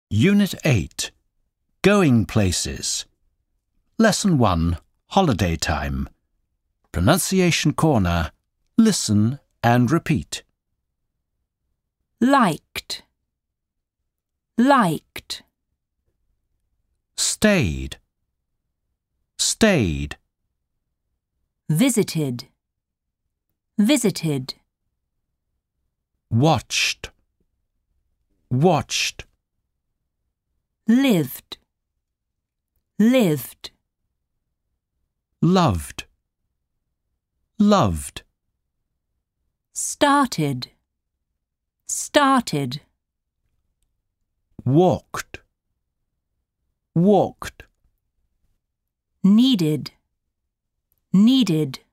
Unit 8. Going Places. Lesson 1. Holiday Time. Pronunciation Corner. Listen and repeat. Liked, liked. Stayed, stayed. Visited, visited. Watched, watched. Lived, lived. Loved, loved. Started, started. Walked, walked. Needed, needed.